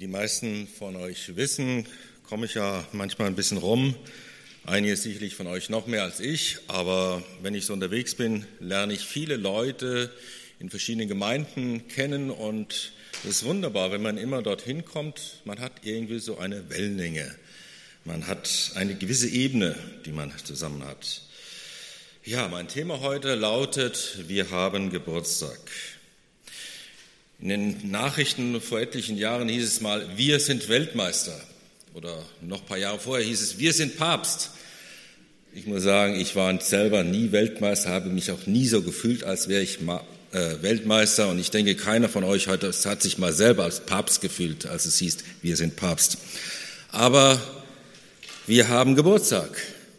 Wie die meisten von euch wissen, komme ich ja manchmal ein bisschen rum. Einige sicherlich von euch noch mehr als ich, aber wenn ich so unterwegs bin, lerne ich viele Leute in verschiedenen Gemeinden kennen und es ist wunderbar, wenn man immer dorthin kommt, man hat irgendwie so eine Wellenlänge. Man hat eine gewisse Ebene, die man zusammen hat. Ja, mein Thema heute lautet, wir haben Geburtstag. In den Nachrichten vor etlichen Jahren hieß es mal, wir sind Weltmeister. Oder noch ein paar Jahre vorher hieß es, wir sind Papst. Ich muss sagen, ich war selber nie Weltmeister, habe mich auch nie so gefühlt, als wäre ich Weltmeister. Und ich denke, keiner von euch heute hat sich mal selber als Papst gefühlt, als es hieß, wir sind Papst. Aber wir haben Geburtstag.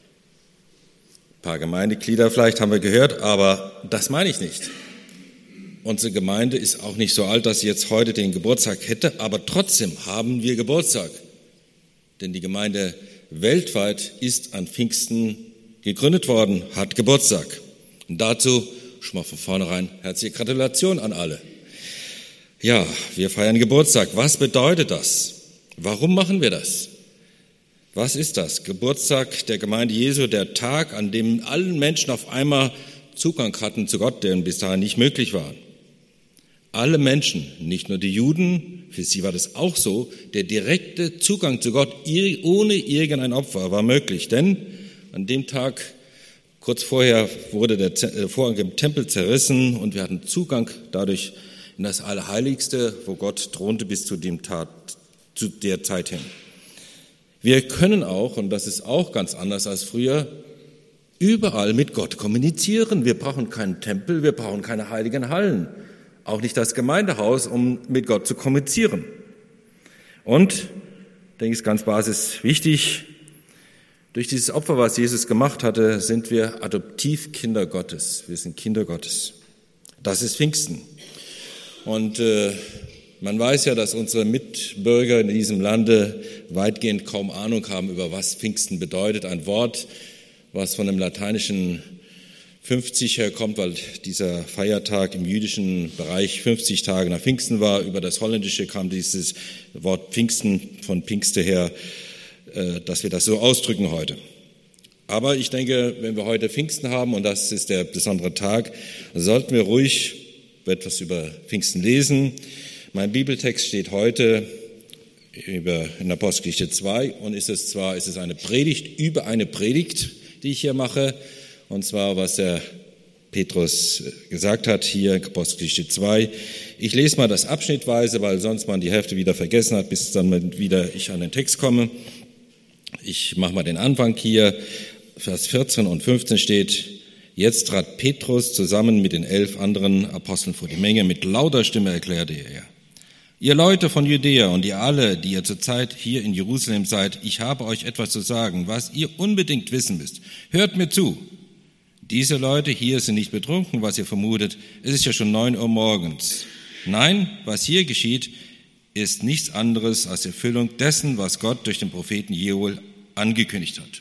Ein paar Gemeindeglieder vielleicht haben wir gehört, aber das meine ich nicht. Unsere Gemeinde ist auch nicht so alt, dass sie jetzt heute den Geburtstag hätte, aber trotzdem haben wir Geburtstag. Denn die Gemeinde weltweit ist an Pfingsten gegründet worden, hat Geburtstag. Und dazu schon mal von vornherein herzliche Gratulation an alle. Ja, wir feiern Geburtstag. Was bedeutet das? Warum machen wir das? Was ist das? Geburtstag der Gemeinde Jesu, der Tag, an dem allen Menschen auf einmal Zugang hatten zu Gott, der bis dahin nicht möglich war. Alle Menschen, nicht nur die Juden, für sie war das auch so, der direkte Zugang zu Gott ohne irgendein Opfer war möglich. Denn an dem Tag, kurz vorher, wurde der Vorhang im Tempel zerrissen und wir hatten Zugang dadurch in das Allerheiligste, wo Gott thronte bis zu der Zeit hin. Wir können auch, und das ist auch ganz anders als früher, überall mit Gott kommunizieren. Wir brauchen keinen Tempel, wir brauchen keine heiligen Hallen. Auch nicht das Gemeindehaus, um mit Gott zu kommunizieren. Und, ich denke ich, ist ganz basis wichtig, durch dieses Opfer, was Jesus gemacht hatte, sind wir Adoptivkinder Gottes. Wir sind Kinder Gottes. Das ist Pfingsten. Und man weiß ja, dass unsere Mitbürger in diesem Lande weitgehend kaum Ahnung haben, über was Pfingsten bedeutet. Ein Wort, was von dem lateinischen 50 herkommt, weil dieser Feiertag im jüdischen Bereich 50 Tage nach Pfingsten war. Über das Holländische kam dieses Wort Pfingsten von Pfingste her, dass wir das so ausdrücken heute. Aber ich denke, wenn wir heute Pfingsten haben, und das ist der besondere Tag, sollten wir ruhig etwas über Pfingsten lesen. Mein Bibeltext steht heute in Apostelgeschichte 2 und ist es eine Predigt über eine Predigt, die ich hier mache. Und zwar, was der Petrus gesagt hat, hier in Apostelgeschichte 2. Ich lese mal das abschnittweise, weil sonst man die Hälfte wieder vergessen hat, bis dann wieder ich an den Text komme. Ich mache mal den Anfang hier. Vers 14 und 15 steht, jetzt trat Petrus zusammen mit den 11 anderen Aposteln vor die Menge. Mit lauter Stimme erklärte er, ihr Leute von Judäa und ihr alle, die ihr zurzeit hier in Jerusalem seid, ich habe euch etwas zu sagen, was ihr unbedingt wissen müsst. Hört mir zu. Diese Leute hier sind nicht betrunken, was ihr vermutet. Es ist ja schon 9 Uhr morgens. Nein, was hier geschieht, ist nichts anderes als Erfüllung dessen, was Gott durch den Propheten Joel angekündigt hat.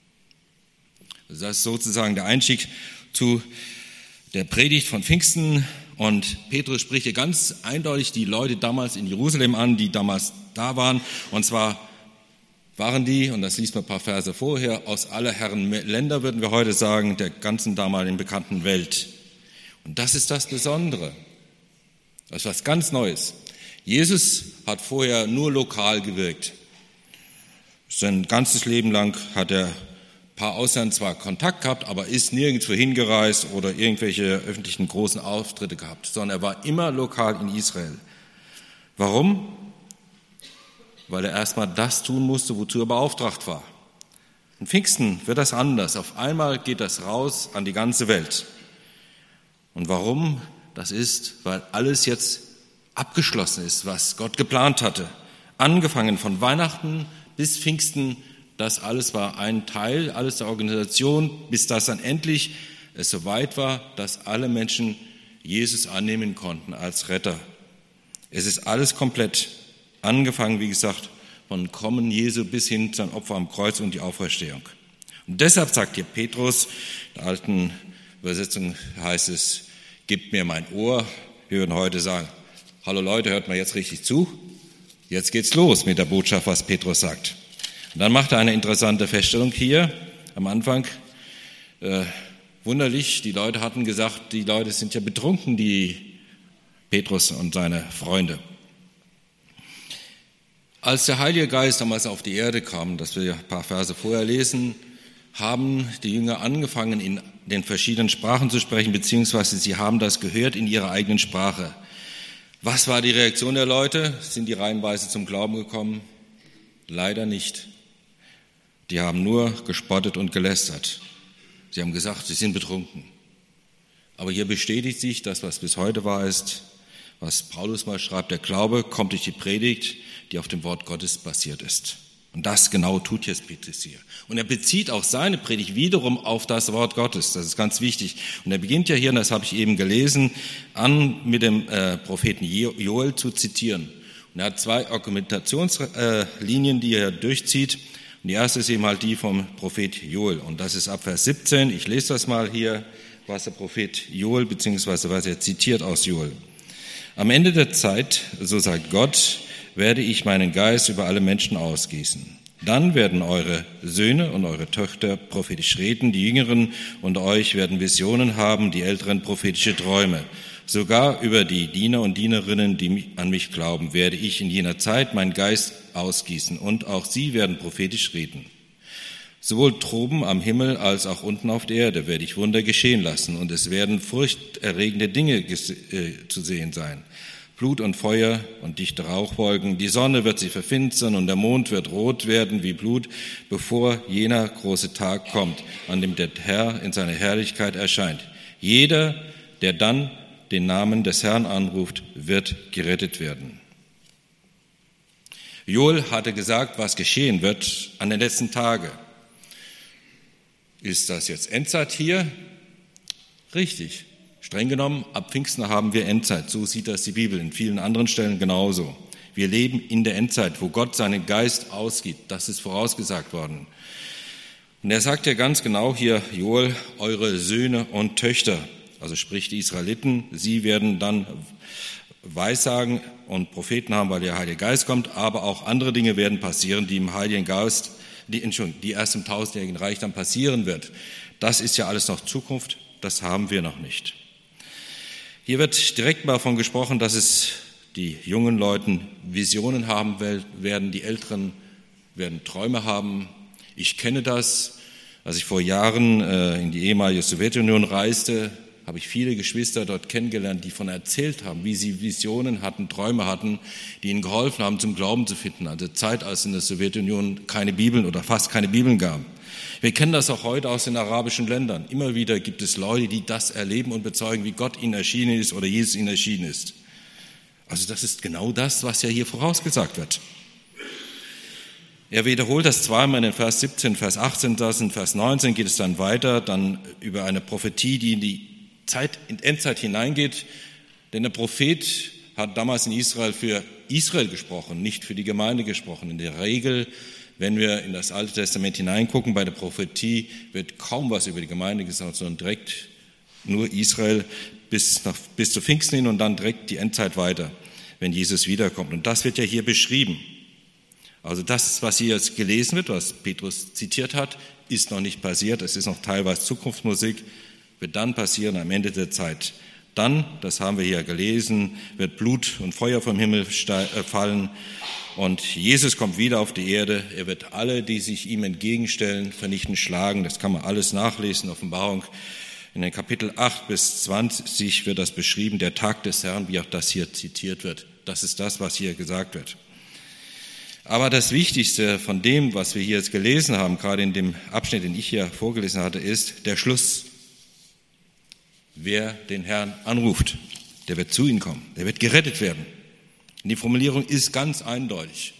Das ist sozusagen der Einstieg zu der Predigt von Pfingsten. Und Petrus spricht hier ganz eindeutig die Leute damals in Jerusalem an, die damals da waren. Und zwar waren die, und das liest man ein paar Verse vorher, aus aller Herren Länder, würden wir heute sagen, der ganzen damaligen bekannten Welt. Und das ist das Besondere. Das ist was ganz Neues. Jesus hat vorher nur lokal gewirkt. Sein ganzes Leben lang hat er ein paar Ausländern zwar Kontakt gehabt, aber ist nirgendwo hingereist oder irgendwelche öffentlichen großen Auftritte gehabt, sondern er war immer lokal in Israel. Warum? Weil er erstmal das tun musste, wozu er beauftragt war. In Pfingsten wird das anders. Auf einmal geht das raus an die ganze Welt. Und warum? Das ist, weil alles jetzt abgeschlossen ist, was Gott geplant hatte. Angefangen von Weihnachten bis Pfingsten, das alles war ein Teil, alles der Organisation, bis das dann endlich es soweit war, dass alle Menschen Jesus annehmen konnten als Retter. Es ist alles komplett. Angefangen, wie gesagt, von Kommen Jesu bis hin zum Opfer am Kreuz und die Auferstehung. Und deshalb sagt hier Petrus, in der alten Übersetzung heißt es, gebt mir mein Ohr. Wir würden heute sagen, hallo Leute, hört mal jetzt richtig zu. Jetzt geht's los mit der Botschaft, was Petrus sagt. Und dann macht er eine interessante Feststellung hier am Anfang. Wunderlich, die Leute hatten gesagt, die Leute sind ja betrunken, die Petrus und seine Freunde. Als der Heilige Geist damals auf die Erde kam, das wir ein paar Verse vorher lesen, haben die Jünger angefangen, in den verschiedenen Sprachen zu sprechen, beziehungsweise sie haben das gehört in ihrer eigenen Sprache. Was war die Reaktion der Leute? Sind die reihenweise zum Glauben gekommen? Leider nicht. Die haben nur gespottet und gelästert. Sie haben gesagt, sie sind betrunken. Aber hier bestätigt sich das, was bis heute wahr ist, was Paulus mal schreibt, der Glaube kommt durch die Predigt, die auf dem Wort Gottes basiert ist. Und das genau tut jetzt Petrus hier. Und er bezieht auch seine Predigt wiederum auf das Wort Gottes. Das ist ganz wichtig. Und er beginnt ja hier, und das habe ich eben gelesen, an mit dem Propheten Joel zu zitieren. Und er hat zwei Argumentationslinien, die er durchzieht. Und die erste ist eben halt die vom Prophet Joel. Und das ist ab Vers 17. Ich lese das mal hier, was der Prophet Joel, beziehungsweise was er zitiert aus Joel. Am Ende der Zeit, so sagt Gott, werde ich meinen Geist über alle Menschen ausgießen. Dann werden eure Söhne und eure Töchter prophetisch reden, die Jüngeren unter euch werden Visionen haben, die Älteren prophetische Träume. Sogar über die Diener und Dienerinnen, die an mich glauben, werde ich in jener Zeit meinen Geist ausgießen und auch sie werden prophetisch reden. Sowohl droben am Himmel als auch unten auf der Erde werde ich Wunder geschehen lassen und es werden furchterregende Dinge zu sehen sein. Blut und Feuer und dichte Rauchwolken. Die Sonne wird sich verfinstern und der Mond wird rot werden wie Blut, bevor jener große Tag kommt, an dem der Herr in seiner Herrlichkeit erscheint. Jeder, der dann den Namen des Herrn anruft, wird gerettet werden. Joel hatte gesagt, was geschehen wird an den letzten Tagen. Ist das jetzt Endzeit hier? Richtig. Streng genommen, ab Pfingsten haben wir Endzeit. So sieht das die Bibel, in vielen anderen Stellen genauso. Wir leben in der Endzeit, wo Gott seinen Geist ausgibt. Das ist vorausgesagt worden. Und er sagt ja ganz genau hier, Joel, eure Söhne und Töchter, also sprich die Israeliten, sie werden dann Weissagen und Propheten haben, weil der Heilige Geist kommt, aber auch andere Dinge werden passieren, die im Heiligen Geist, die erst im 1000-jährigen Reich dann passieren wird. Das ist ja alles noch Zukunft, das haben wir noch nicht. Hier wird direkt mal davon gesprochen, dass es die jungen Leute Visionen haben werden, die Älteren werden Träume haben. Ich kenne das. Als ich vor Jahren in die ehemalige Sowjetunion reiste, habe ich viele Geschwister dort kennengelernt, die von erzählt haben, wie sie Visionen hatten, Träume hatten, die ihnen geholfen haben, zum Glauben zu finden. Also Zeit, als in der Sowjetunion keine Bibeln oder fast keine Bibeln gab. Wir kennen das auch heute aus den arabischen Ländern. Immer wieder gibt es Leute, die das erleben und bezeugen, wie Gott ihnen erschienen ist oder Jesus ihnen erschienen ist. Also das ist genau das, was ja hier vorausgesagt wird. Er wiederholt das zweimal in den Vers 17, Vers 18, das in Vers 19 geht es dann weiter, dann über eine Prophetie, die in die Endzeit hineingeht. Denn der Prophet hat damals in Israel für Israel gesprochen, nicht für die Gemeinde gesprochen. In der Regel, wenn wir in das Alte Testament hineingucken, bei der Prophetie wird kaum was über die Gemeinde gesagt, sondern direkt nur Israel bis zu Pfingsten hin und dann direkt die Endzeit weiter, wenn Jesus wiederkommt. Und das wird ja hier beschrieben. Also das, was hier jetzt gelesen wird, was Petrus zitiert hat, ist noch nicht passiert. Es ist noch teilweise Zukunftsmusik, wird dann passieren am Ende der Zeit. Dann, das haben wir hier gelesen, wird Blut und Feuer vom Himmel fallen und Jesus kommt wieder auf die Erde. Er wird alle, die sich ihm entgegenstellen, vernichten, schlagen. Das kann man alles nachlesen, Offenbarung. In den Kapitel 8 bis 20 wird das beschrieben, der Tag des Herrn, wie auch das hier zitiert wird. Das ist das, was hier gesagt wird. Aber das Wichtigste von dem, was wir hier jetzt gelesen haben, gerade in dem Abschnitt, den ich hier vorgelesen hatte, ist der Schluss. Wer den Herrn anruft, der wird zu ihm kommen, der wird gerettet werden. Und die Formulierung ist ganz eindeutig.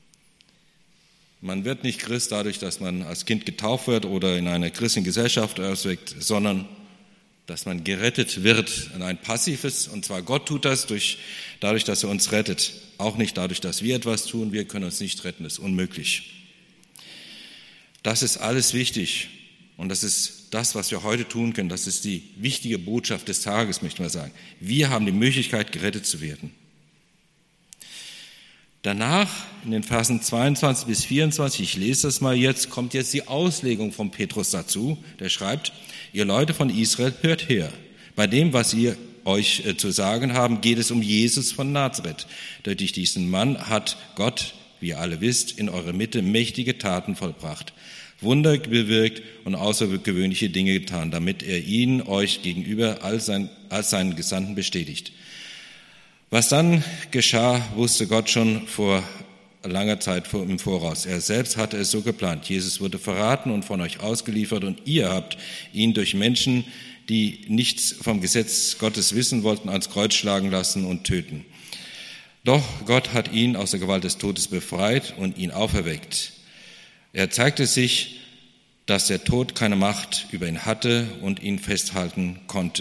Man wird nicht Christ dadurch, dass man als Kind getauft wird oder in einer christlichen Gesellschaft auswächst, sondern dass man gerettet wird. Und ein passives, und zwar Gott tut das dadurch, dass er uns rettet. Auch nicht dadurch, dass wir etwas tun, wir können uns nicht retten, das ist unmöglich. Das ist alles wichtig und das ist das, was wir heute tun können. Das ist die wichtige Botschaft des Tages, möchte man sagen. Wir haben die Möglichkeit, gerettet zu werden. Danach, in den Versen 22 bis 24, ich lese das mal jetzt, kommt jetzt die Auslegung von Petrus dazu. Der schreibt: Ihr Leute von Israel, hört her. Bei dem, was ihr euch zu sagen haben, geht es um Jesus von Nazareth. Durch diesen Mann hat Gott, wie ihr alle wisst, in eurer Mitte mächtige Taten vollbracht, Wunder bewirkt und außergewöhnliche Dinge getan, damit er ihn euch gegenüber als seinen Gesandten bestätigt. Was dann geschah, wusste Gott schon vor langer Zeit im Voraus. Er selbst hatte es so geplant. Jesus wurde verraten und von euch ausgeliefert und ihr habt ihn durch Menschen, die nichts vom Gesetz Gottes wissen wollten, ans Kreuz schlagen lassen und töten. Doch Gott hat ihn aus der Gewalt des Todes befreit und ihn auferweckt. Er zeigte sich, dass der Tod keine Macht über ihn hatte und ihn festhalten konnte.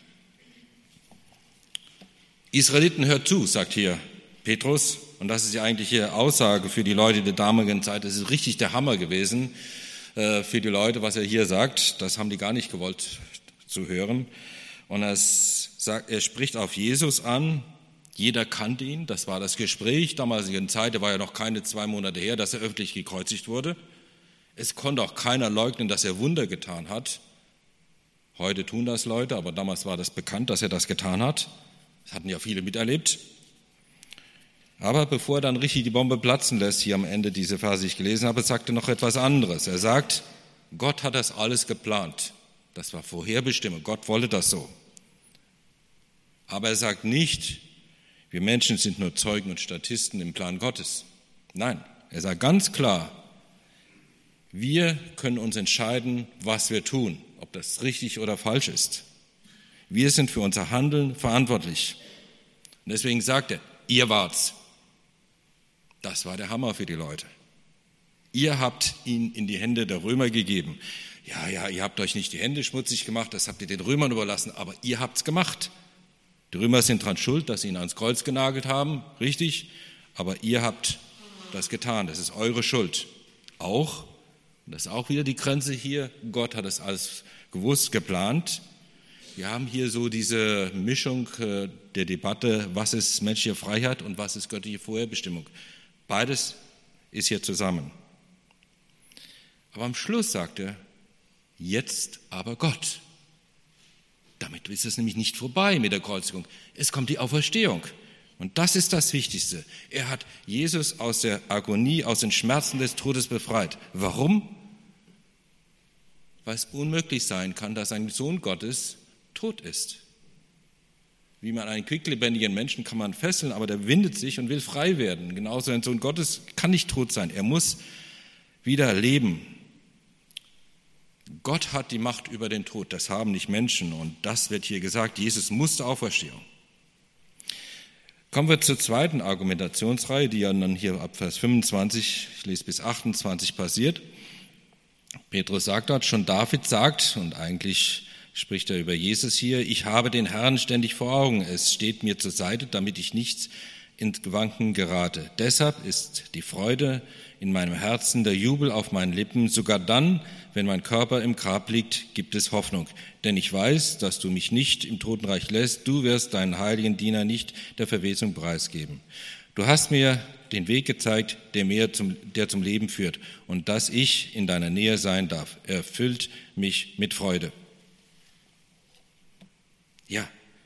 Israeliten, hört zu, sagt hier Petrus. Und das ist die eigentliche Aussage für die Leute der damaligen Zeit. Das ist richtig der Hammer gewesen für die Leute, was er hier sagt. Das haben die gar nicht gewollt zu hören. Und er spricht auf Jesus an. Jeder kannte ihn. Das war das Gespräch damaligen Zeit. Der war ja noch keine 2 Monate her, dass er öffentlich gekreuzigt wurde. Es konnte auch keiner leugnen, dass er Wunder getan hat. Heute tun das Leute, aber damals war das bekannt, dass er das getan hat. Das hatten ja viele miterlebt. Aber bevor er dann richtig die Bombe platzen lässt, hier am Ende diese Verse, die ich gelesen habe, sagt er noch etwas anderes. Er sagt, Gott hat das alles geplant. Das war Vorherbestimmung. Gott wollte das so. Aber er sagt nicht, wir Menschen sind nur Zeugen und Statisten im Plan Gottes. Nein, er sagt ganz klar, wir können uns entscheiden, was wir tun, ob das richtig oder falsch ist. Wir sind für unser Handeln verantwortlich. Und deswegen sagt er, ihr wart's. Das war der Hammer für die Leute. Ihr habt ihn in die Hände der Römer gegeben. Ja, ihr habt euch nicht die Hände schmutzig gemacht, das habt ihr den Römern überlassen, aber ihr habt's gemacht. Die Römer sind dran schuld, dass sie ihn ans Kreuz genagelt haben, richtig, aber ihr habt das getan, das ist eure Schuld. Auch, und das ist auch wieder die Grenze hier, Gott hat das alles gewusst, geplant. Wir haben hier so diese Mischung der Debatte, was ist menschliche Freiheit und was ist göttliche Vorherbestimmung. Beides ist hier zusammen. Aber am Schluss sagt er, jetzt aber Gott. Damit ist es nämlich nicht vorbei mit der Kreuzigung. Es kommt die Auferstehung. Und das ist das Wichtigste. Er hat Jesus aus der Agonie, aus den Schmerzen des Todes befreit. Warum? Weil es unmöglich sein kann, dass ein Sohn Gottes tot ist. Wie man einen quicklebendigen Menschen kann man fesseln, aber der windet sich und will frei werden. Genauso ein Sohn Gottes kann nicht tot sein. Er muss wieder leben. Gott hat die Macht über den Tod, das haben nicht Menschen. Und das wird hier gesagt, Jesus musste Auferstehung. Kommen wir zur zweiten Argumentationsreihe, die ja dann hier ab Vers 25, ich lese bis 28, passiert. Petrus sagt dort, schon David sagt, und eigentlich spricht er über Jesus hier, ich habe den Herrn ständig vor Augen, es steht mir zur Seite, damit ich nicht ins Wanken gerate. Deshalb ist die Freude in meinem Herzen, der Jubel auf meinen Lippen, sogar dann, wenn mein Körper im Grab liegt, gibt es Hoffnung. Denn ich weiß, dass du mich nicht im Totenreich lässt, du wirst deinen heiligen Diener nicht der Verwesung preisgeben. Du hast mir den Weg gezeigt, der zum Leben führt, und dass ich in deiner Nähe sein darf, erfüllt mich mit Freude. Ja,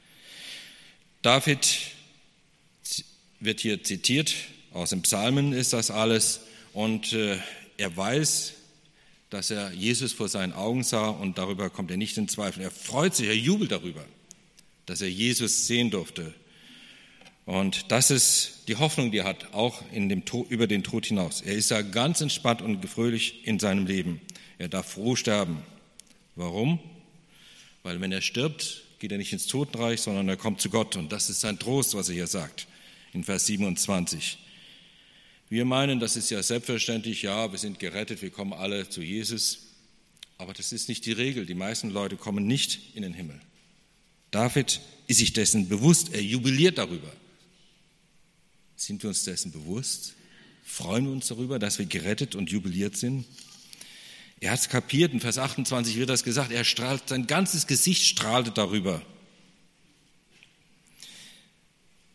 David wird hier zitiert, aus den Psalmen ist das alles, und er weiß, dass er Jesus vor seinen Augen sah, und darüber kommt er nicht in Zweifel. Er freut sich, er jubelt darüber, dass er Jesus sehen durfte. Und das ist die Hoffnung, die er hat, auch über den Tod hinaus. Er ist ja ganz entspannt und fröhlich in seinem Leben. Er darf froh sterben. Warum? Weil wenn er stirbt, geht er nicht ins Totenreich, sondern er kommt zu Gott. Und das ist sein Trost, was er hier sagt, in Vers 27. Wir meinen, das ist ja selbstverständlich, ja, wir sind gerettet, wir kommen alle zu Jesus. Aber das ist nicht die Regel. Die meisten Leute kommen nicht in den Himmel. David ist sich dessen bewusst, er jubiliert darüber. Sind wir uns dessen bewusst? Freuen wir uns darüber, dass wir gerettet und jubiliert sind? Er hat es kapiert, in Vers 28 wird das gesagt, sein ganzes Gesicht strahlte darüber.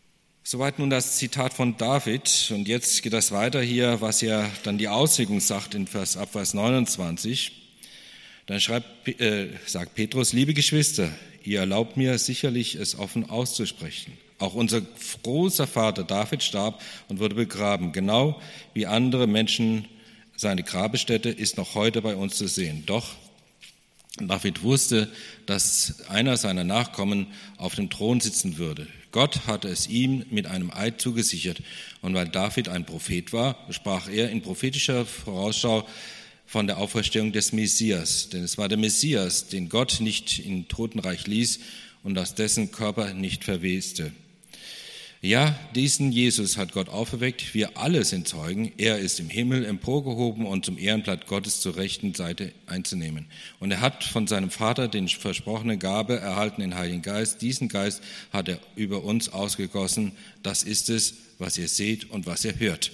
Soweit nun das Zitat von David. Und jetzt geht das weiter hier, was ja dann die Auslegung sagt ab Vers 29. Dann sagt Petrus: Liebe Geschwister, ihr erlaubt mir sicherlich, es offen auszusprechen. Auch unser großer Vater David starb und wurde begraben. Genau wie andere Menschen, seine Grabstätte ist noch heute bei uns zu sehen. Doch David wusste, dass einer seiner Nachkommen auf dem Thron sitzen würde. Gott hatte es ihm mit einem Eid zugesichert. Und weil David ein Prophet war, sprach er in prophetischer Vorausschau von der Auferstehung des Messias. Denn es war der Messias, den Gott nicht im Totenreich ließ und aus dessen Körper nicht verweste. Ja, diesen Jesus hat Gott auferweckt. Wir alle sind Zeugen. Er ist im Himmel emporgehoben und zum Ehrenblatt Gottes zur rechten Seite einzunehmen. Und er hat von seinem Vater den versprochene Gabe erhalten, den Heiligen Geist. Diesen Geist hat er über uns ausgegossen. Das ist es, was ihr seht und was ihr hört.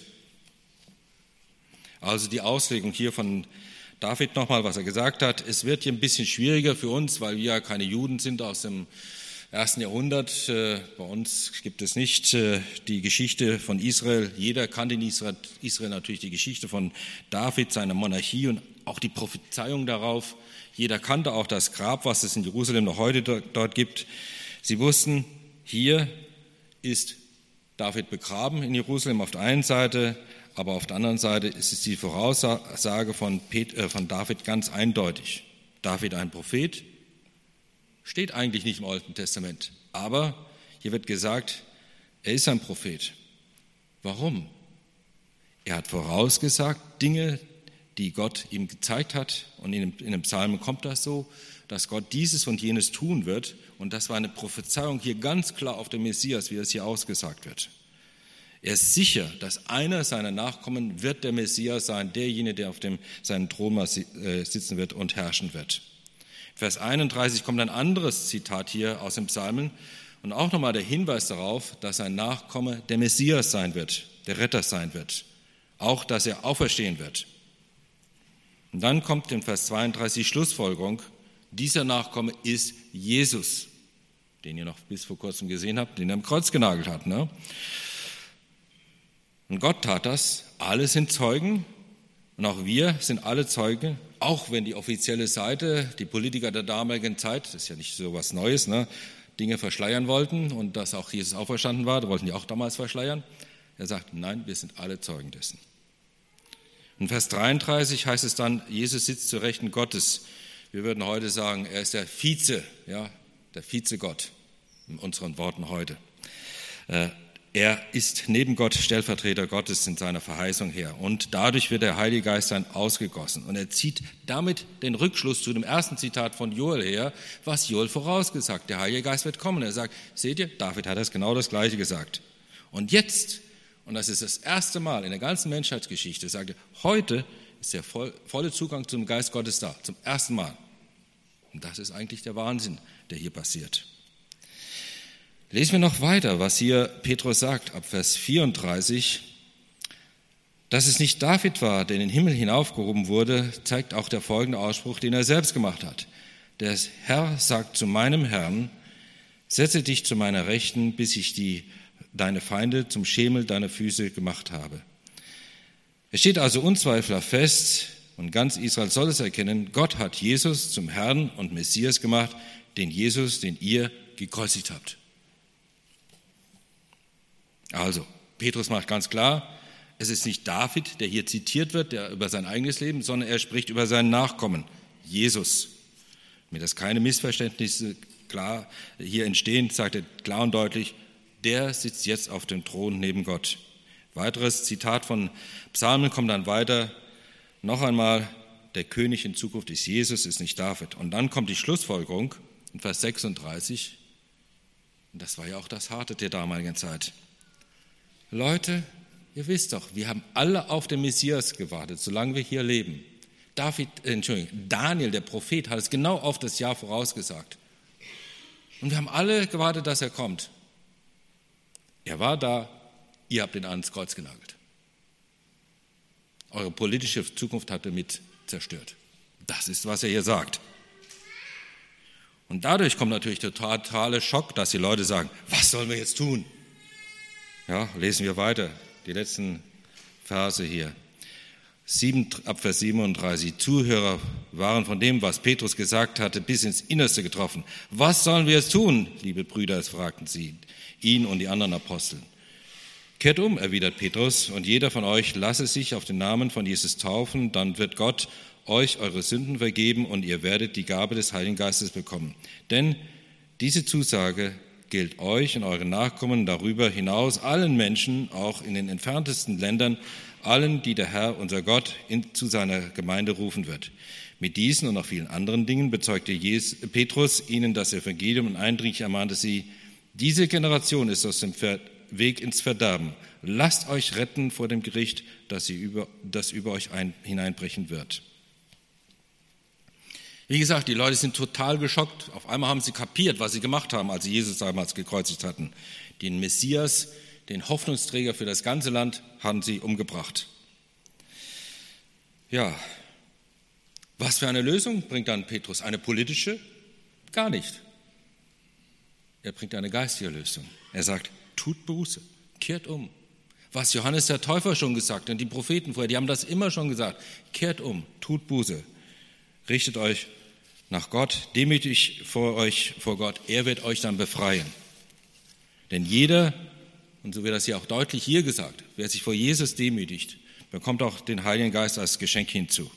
Also die Auslegung hier von David nochmal, was er gesagt hat. Es wird hier ein bisschen schwieriger für uns, weil wir ja keine Juden sind aus dem 1. Jahrhundert. Bei uns gibt es nicht die Geschichte von Israel. Jeder kannte in Israel natürlich die Geschichte von David, seiner Monarchie und auch die Prophezeiung darauf. Jeder kannte auch das Grab, was es in Jerusalem noch heute dort gibt. Sie wussten, hier ist David begraben in Jerusalem auf der einen Seite, aber auf der anderen Seite ist es die Voraussage von David ganz eindeutig. David ein Prophet, steht eigentlich nicht im Alten Testament, aber hier wird gesagt, er ist ein Prophet. Warum? Er hat vorausgesagt Dinge, die Gott ihm gezeigt hat, und in dem Psalm kommt das so, dass Gott dieses und jenes tun wird, und das war eine Prophezeiung hier ganz klar auf den Messias, wie es hier ausgesagt wird. Er ist sicher, dass einer seiner Nachkommen wird der Messias sein, derjenige, der auf seinem Thron sitzen wird und herrschen wird. Vers 31 kommt ein anderes Zitat hier aus dem Psalmen und auch nochmal der Hinweis darauf, dass ein Nachkomme der Messias sein wird, der Retter sein wird, auch dass er auferstehen wird. Und dann kommt in Vers 32 die Schlussfolgerung, dieser Nachkomme ist Jesus, den ihr noch bis vor kurzem gesehen habt, den er am Kreuz genagelt hat. Ne? Und Gott tat das, alle sind Zeugen und auch wir sind alle Zeugen. Auch wenn die offizielle Seite, die Politiker der damaligen Zeit, das ist ja nicht so was Neues, ne, Dinge verschleiern wollten und dass auch Jesus auferstanden war, da wollten die auch damals verschleiern. Er sagt, nein, wir sind alle Zeugen dessen. In Vers 33 heißt es dann, Jesus sitzt zur Rechten Gottes. Wir würden heute sagen, er ist der Vize, ja, der Vizegott in unseren Worten heute. Er ist neben Gott Stellvertreter Gottes in seiner Verheißung her. Und dadurch wird der Heilige Geist dann ausgegossen. Und er zieht damit den Rückschluss zu dem ersten Zitat von Joel her, was Joel vorausgesagt. Der Heilige Geist wird kommen. Er sagt, seht ihr, David hat genau das Gleiche gesagt. Und jetzt, und das ist das erste Mal in der ganzen Menschheitsgeschichte, sagt er, heute ist der volle Zugang zum Geist Gottes da. Zum ersten Mal. Und das ist eigentlich der Wahnsinn, der hier passiert. Lesen wir noch weiter, was hier Petrus sagt, ab Vers 34. Dass es nicht David war, der in den Himmel hinaufgehoben wurde, zeigt auch der folgende Ausspruch, den er selbst gemacht hat. Der Herr sagt zu meinem Herrn, setze dich zu meiner Rechten, bis ich deine Feinde zum Schemel deiner Füße gemacht habe. Es steht also unzweifelhaft fest, und ganz Israel soll es erkennen, Gott hat Jesus zum Herrn und Messias gemacht, den Jesus, den ihr gekreuzigt habt. Also, Petrus macht ganz klar, es ist nicht David, der hier zitiert wird, der über sein eigenes Leben, sondern er spricht über seinen Nachkommen, Jesus. Damit das keine Missverständnisse klar hier entstehen, sagt er klar und deutlich, der sitzt jetzt auf dem Thron neben Gott. Weiteres Zitat von Psalmen kommt dann weiter, noch einmal, der König in Zukunft ist Jesus, ist nicht David. Und dann kommt die Schlussfolgerung in Vers 36, und das war ja auch das Harte der damaligen Zeit. Ihr wisst doch, wir haben alle auf den Messias gewartet, solange wir hier leben. Daniel, der Prophet, hat es genau auf das Jahr vorausgesagt. Und wir haben alle gewartet, dass er kommt. Er war da, ihr habt ihn ans Kreuz genagelt. Eure politische Zukunft hat er mit zerstört. Das ist, was er hier sagt. Und dadurch kommt natürlich der totale Schock, dass die Leute sagen, was sollen wir jetzt tun? Ja, lesen wir weiter, die letzten Verse hier. Ab Vers 37. Die Zuhörer waren von dem, was Petrus gesagt hatte, bis ins Innerste getroffen. Was sollen wir jetzt tun, liebe Brüder, fragten sie ihn und die anderen Apostel. Kehrt um, erwidert Petrus, und jeder von euch lasse sich auf den Namen von Jesus taufen, dann wird Gott euch eure Sünden vergeben und ihr werdet die Gabe des Heiligen Geistes bekommen. Denn diese Zusage gilt euch und euren Nachkommen darüber hinaus, allen Menschen, auch in den entferntesten Ländern, allen, die der Herr, unser Gott, zu seiner Gemeinde rufen wird. Mit diesen und noch vielen anderen Dingen bezeugte Petrus ihnen das Evangelium und eindringlich ermahnte sie, diese Generation ist aus dem Weg ins Verderben. Lasst euch retten vor dem Gericht, das über euch hineinbrechen wird. Wie gesagt, die Leute sind total geschockt. Auf einmal haben sie kapiert, was sie gemacht haben, als sie Jesus damals gekreuzigt hatten. Den Messias, den Hoffnungsträger für das ganze Land, haben sie umgebracht. Ja, was für eine Lösung bringt dann Petrus? Eine politische? Gar nicht. Er bringt eine geistige Lösung. Er sagt, tut Buße, kehrt um. Was Johannes der Täufer schon gesagt hat und die Propheten vorher, die haben das immer schon gesagt. Kehrt um, tut Buße, richtet euch nach Gott, demütig vor Gott, er wird euch dann befreien. Denn jeder, und so wird das hier auch deutlich hier gesagt, wer sich vor Jesus demütigt, bekommt auch den Heiligen Geist als Geschenk hinzu.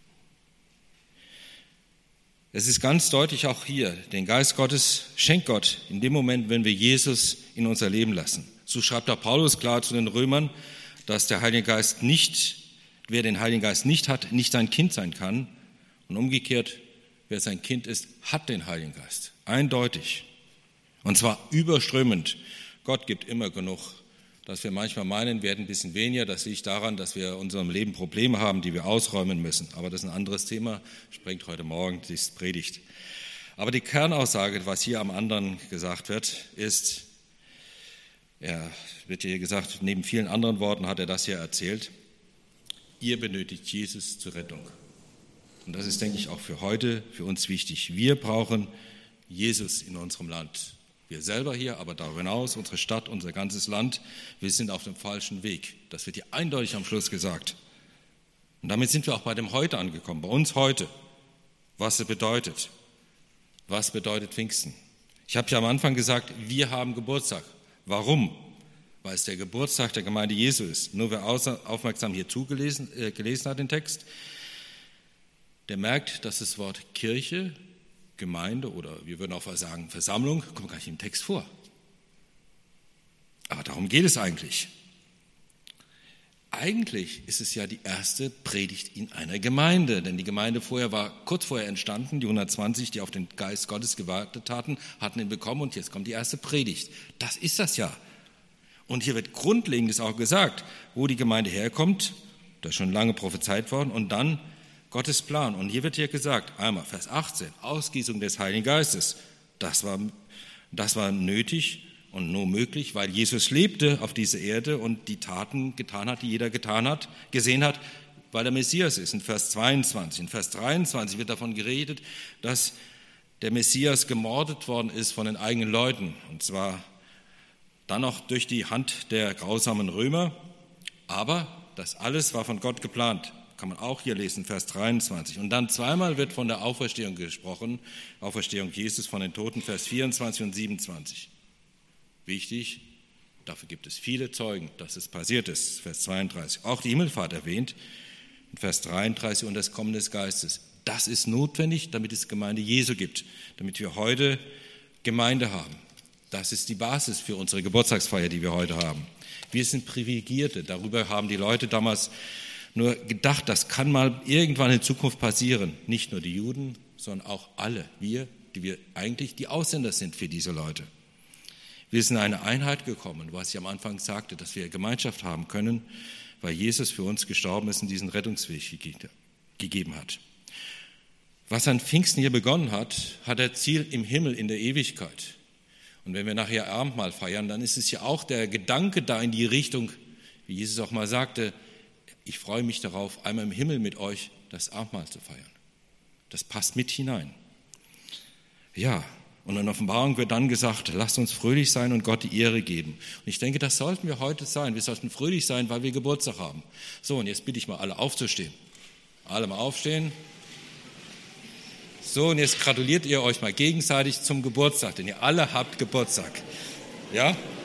Es ist ganz deutlich auch hier, den Geist Gottes schenkt Gott in dem Moment, wenn wir Jesus in unser Leben lassen. So schreibt auch Paulus klar zu den Römern, dass der Heilige Geist wer den Heiligen Geist nicht hat, nicht sein Kind sein kann. Und umgekehrt, wer sein Kind ist, hat den Heiligen Geist. Eindeutig. Und zwar überströmend. Gott gibt immer genug. Dass wir manchmal meinen, wir hätten ein bisschen weniger, das liegt daran, dass wir in unserem Leben Probleme haben, die wir ausräumen müssen. Aber das ist ein anderes Thema, sprengt heute Morgen die Predigt. Aber die Kernaussage, was hier am anderen gesagt wird, ist, wird hier gesagt, neben vielen anderen Worten hat er das hier erzählt, ihr benötigt Jesus zur Rettung. Und das ist, denke ich, auch für heute, für uns wichtig. Wir brauchen Jesus in unserem Land. Wir selber hier, aber darüber hinaus, unsere Stadt, unser ganzes Land, wir sind auf dem falschen Weg. Das wird hier eindeutig am Schluss gesagt. Und damit sind wir auch bei dem Heute angekommen, bei uns heute, was es bedeutet. Was bedeutet Pfingsten? Ich habe ja am Anfang gesagt, wir haben Geburtstag. Warum? Weil es der Geburtstag der Gemeinde Jesu ist. Nur wer aufmerksam hier gelesen hat, den Text, der merkt, dass das Wort Kirche, Gemeinde oder wir würden auch sagen Versammlung, kommt gar nicht im Text vor. Aber darum geht es eigentlich. Eigentlich ist es ja die erste Predigt in einer Gemeinde, denn die Gemeinde war kurz vorher entstanden, die 120, die auf den Geist Gottes gewartet hatten, hatten ihn bekommen und jetzt kommt die erste Predigt. Das ist das ja. Und hier wird Grundlegendes auch gesagt, wo die Gemeinde herkommt, das ist schon lange prophezeit worden, und dann Gottes Plan. Und hier wird hier gesagt, einmal Vers 18, Ausgießung des Heiligen Geistes. Das war nötig und nur möglich, weil Jesus lebte auf dieser Erde und die Taten getan hat, die jeder gesehen hat, weil der Messias ist. In Vers 22, in Vers 23 wird davon geredet, dass der Messias gemordet worden ist von den eigenen Leuten. Und zwar dann noch durch die Hand der grausamen Römer. Aber das alles war von Gott geplant. Kann man auch hier lesen, Vers 23. Und dann zweimal wird von der Auferstehung gesprochen, Auferstehung Jesus von den Toten, Vers 24 und 27. Wichtig, dafür gibt es viele Zeugen, dass es passiert ist, Vers 32. Auch die Himmelfahrt erwähnt, in Vers 33 und das Kommen des Geistes. Das ist notwendig, damit es Gemeinde Jesu gibt, damit wir heute Gemeinde haben. Das ist die Basis für unsere Geburtstagsfeier, die wir heute haben. Wir sind Privilegierte, darüber haben die Leute damals nur gedacht, das kann mal irgendwann in Zukunft passieren. Nicht nur die Juden, sondern auch alle, wir eigentlich die Ausländer sind für diese Leute. Wir sind in eine Einheit gekommen, was ich am Anfang sagte, dass wir Gemeinschaft haben können, weil Jesus für uns gestorben ist und diesen Rettungsweg gegeben hat. Was an Pfingsten hier begonnen hat, hat er Ziel im Himmel, in der Ewigkeit. Und wenn wir nachher Abendmahl feiern, dann ist es ja auch der Gedanke da in die Richtung, wie Jesus auch mal sagte, ich freue mich darauf, einmal im Himmel mit euch das Abendmahl zu feiern. Das passt mit hinein. Ja, Und in Offenbarung wird dann gesagt, lasst uns fröhlich sein und Gott die Ehre geben. Und ich denke, das sollten wir heute sein. Wir sollten fröhlich sein, weil wir Geburtstag haben. So, und jetzt bitte ich mal alle aufzustehen. Alle mal aufstehen. So, und jetzt gratuliert ihr euch mal gegenseitig zum Geburtstag, denn ihr alle habt Geburtstag. Ja?